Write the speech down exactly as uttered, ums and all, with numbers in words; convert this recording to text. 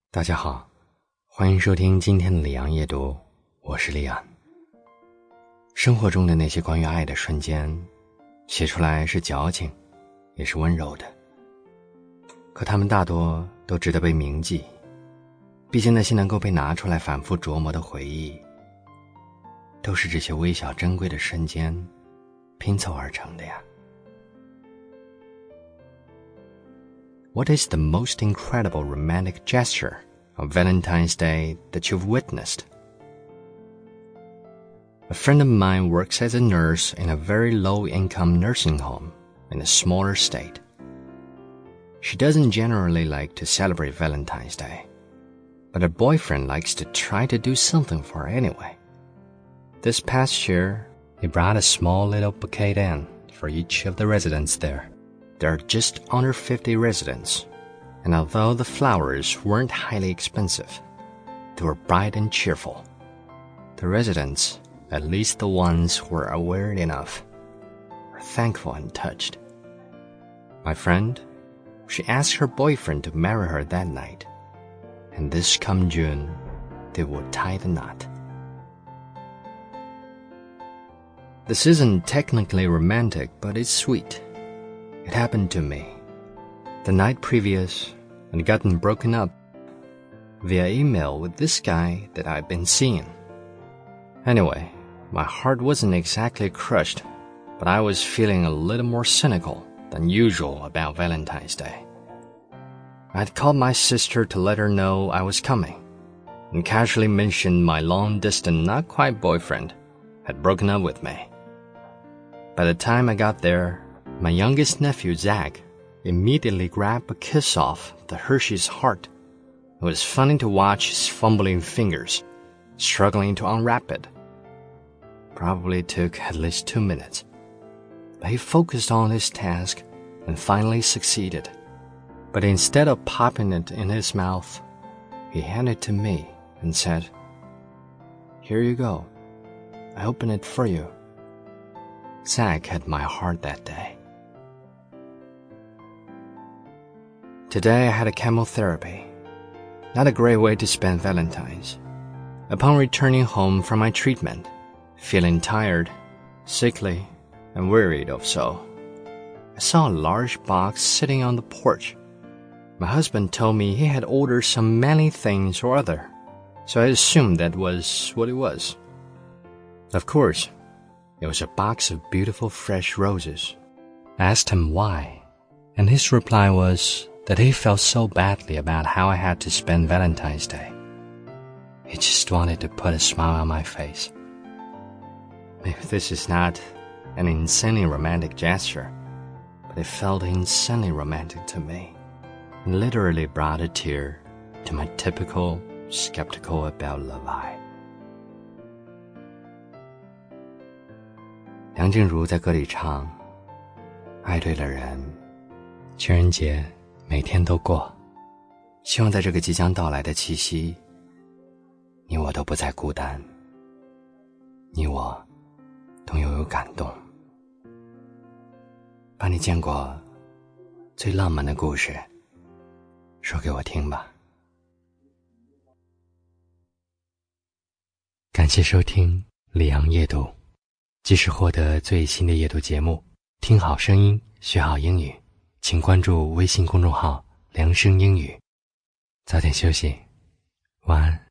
大家好，欢迎收听今天的里昂夜读，我是里昂。生活中的那些关于爱的瞬间，写出来是矫情，也是温柔的，可它们大多都值得被铭记。毕竟那些能够被拿出来反复琢磨的回忆，都是这些微小珍贵的瞬间拼凑而成的呀。What is the most incredible romantic gesture of Valentine's Day that you've witnessed? A friend of mine works as a nurse in a very low-income nursing home in a smaller state. She doesn't generally like to celebrate Valentine's Day, but her boyfriend likes to try to do something for her anyway. This past year, he brought a small little bouquet in for each of the residents there. There are just under fifty residents, and although the flowers weren't highly expensive, they were bright and cheerful. The residents, at least the ones who were aware enough, were thankful and touched. My friend, she asked her boyfriend to marry her that night, and this come June, they would tie the knot. This isn't technically romantic, but it's sweet. It happened to me. The night previous, I'd gotten broken up via email with this guy that I'd been seeing. Anyway, my heart wasn't exactly crushed, but I was feeling a little more cynical than usual about Valentine's Day. I'd called my sister to let her know I was coming, and casually mentioned my long-distance not-quite boyfriend had broken up with me. By the time I got there, my youngest nephew, Zach, immediately grabbed a kiss off the Hershey's heart. It was funny to watch his fumbling fingers, struggling to unwrap it. Probably took at least two minutes, but he focused on his task and finally succeeded. But instead of popping it in his mouth, he handed it to me and said, "Here you go. I opened it for you." Zach had my heart that day. Today I had a chemotherapy. Not a great way to spend Valentine's. Upon returning home from my treatment, feeling tired, sickly, and wearied of so, I saw a large box sitting on the porch. My husband told me he had ordered some manly things or other, so I assumed that was what it was. Of course, it was a box of beautiful fresh roses. I asked him why, and his reply was that he felt so badly about how I had to spend Valentine's Day. He just wanted to put a smile on my face. Maybe this is not an insanely romantic gesture, but it felt insanely romantic to me, and literally brought a tear to my typical skeptical about love eye. 梁静茹在歌里唱，爱对了人，情人节每天都过，希望在这个即将到来的七夕，你我都不再孤单，你我都拥有感动。把你见过最浪漫的故事说给我听吧。感谢收听里昂夜读，即时获得最新的夜读节目，听好声音，学好英语，请关注微信公众号梁声英语。早点休息，晚安。